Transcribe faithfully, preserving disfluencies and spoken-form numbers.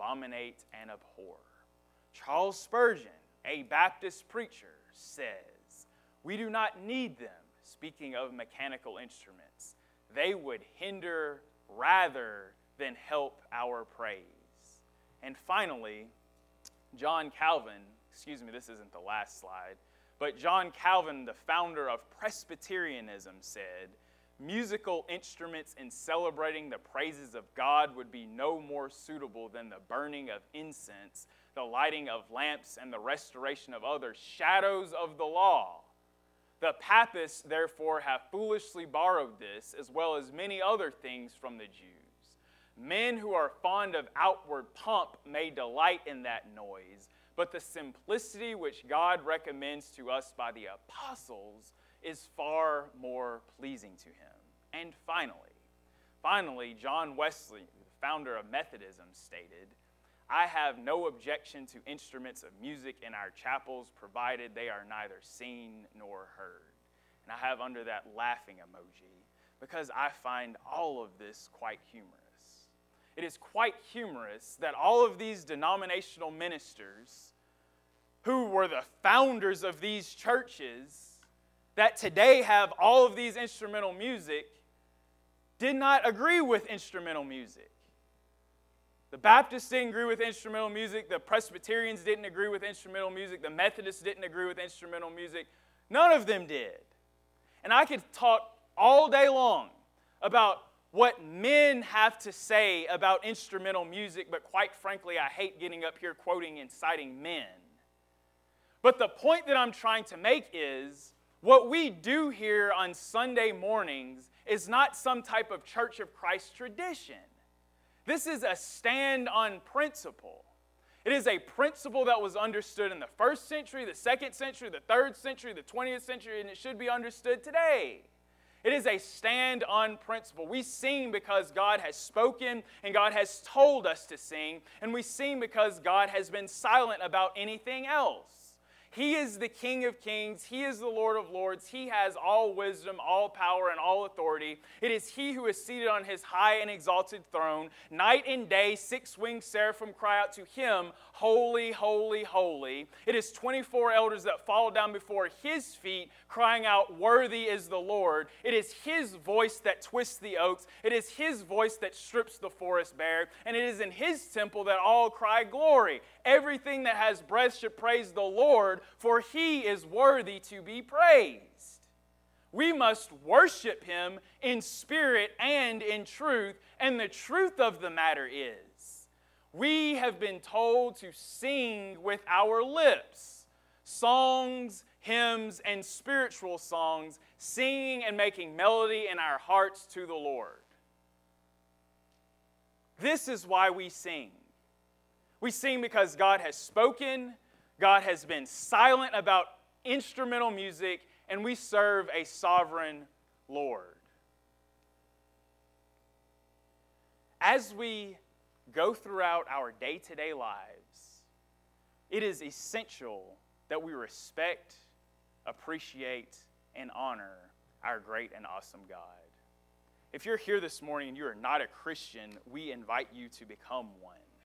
abominate and abhor. Charles Spurgeon, a Baptist preacher, says, "We do not need them," speaking of mechanical instruments. "They would hinder rather than help our praise." And finally, John Calvin, excuse me, this isn't the last slide, but John Calvin, the founder of Presbyterianism, said, "Musical instruments in celebrating the praises of God would be no more suitable than the burning of incense, the lighting of lamps, and the restoration of other shadows of the law. The Papists, therefore, have foolishly borrowed this, as well as many other things from the Jews. Men who are fond of outward pomp may delight in that noise, but the simplicity which God recommends to us by the apostles is far more pleasing to him." And finally, finally, John Wesley, the founder of Methodism, stated, "I have no objection to instruments of music in our chapels, provided they are neither seen nor heard." And I have under that laughing emoji, because I find all of this quite humorous. It is quite humorous that all of these denominational ministers, who were the founders of these churches, that today have all of these instrumental music, did not agree with instrumental music. The Baptists didn't agree with instrumental music. The Presbyterians didn't agree with instrumental music. The Methodists didn't agree with instrumental music. None of them did. And I could talk all day long about what men have to say about instrumental music, but quite frankly, I hate getting up here quoting and citing men. But the point that I'm trying to make is, what we do here on Sunday mornings is not some type of Church of Christ tradition. This is a stand on principle. It is a principle that was understood in the first century, the second century, the third century, the twentieth century, and it should be understood today. It is a stand on principle. We sing because God has spoken and God has told us to sing, and we sing because God has been silent about anything else. He is the King of kings. He is the Lord of lords. He has all wisdom, all power, and all authority. It is He who is seated on His high and exalted throne. Night and day, six-winged seraphim cry out to Him, "Holy, holy, holy." It is twenty-four elders that fall down before His feet, crying out, "Worthy is the Lord." It is His voice that twists the oaks. It is His voice that strips the forest bare. And it is in His temple that all cry, "Glory." Everything that has breath should praise the Lord, for He is worthy to be praised. We must worship Him in spirit and in truth, and the truth of the matter is, we have been told to sing with our lips, songs, hymns, and spiritual songs, singing and making melody in our hearts to the Lord. This is why we sing. We sing because God has spoken, God has been silent about instrumental music, and we serve a sovereign Lord. As we go throughout our day-to-day lives, it is essential that we respect, appreciate, and honor our great and awesome God. If you're here this morning and you are not a Christian, we invite you to become one.